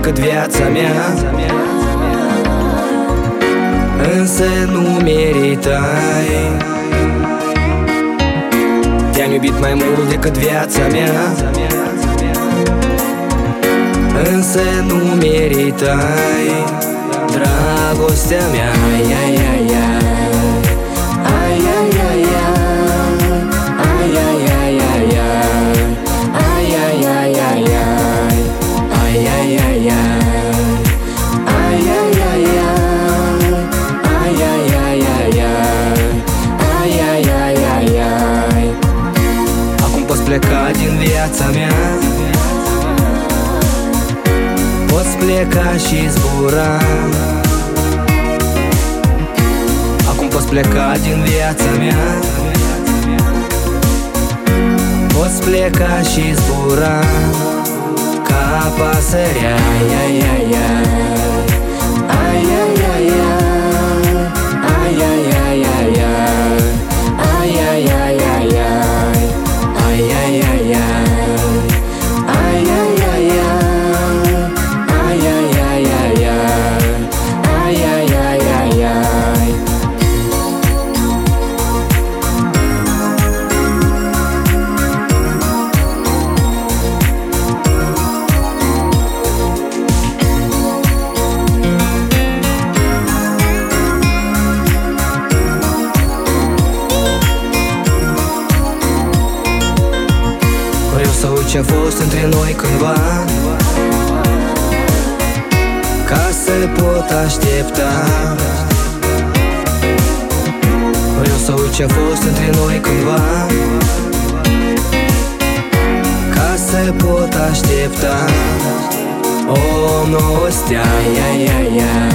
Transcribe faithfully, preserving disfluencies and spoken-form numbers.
decât viața mea, însă nu meritai. Te-am iubit mai mult decât viața mea, însă nu meritai dragostea mea. Ai, ai, ai, ai. Ai, ai, ai, ai. Ai, ai, ai, ai, ai. Ai, ai, ai, ai, ai. Ai, ai, ai, ai. Ai, ai, ai, ai. Ai, ai, ai, ai, ai. Ai, ai, ai, ai, ai. Acum poți pleca din viața mea, poți pleca și zbura. Acum poți pleca din viața mea, poți pleca și zbura ca pasărea. Ai, ai, ai, ai. Ai, ai, ai, ai. Ai, ai, ai, ai, ai. Ai, ai, ai, ai, ai. Ai, ai, ai, ai. Ai, ai, ai, ai. Ai, ai, ai, ai, ai. Ai, ai, ai, ai, ai. Vreau să uit ce-a fost între noi cândva, ca să pot aștepta. Vreau să uit ce-a fost între noi cândva, ca să pot aștepta o nouă stea. Ai, ai, ai, ai.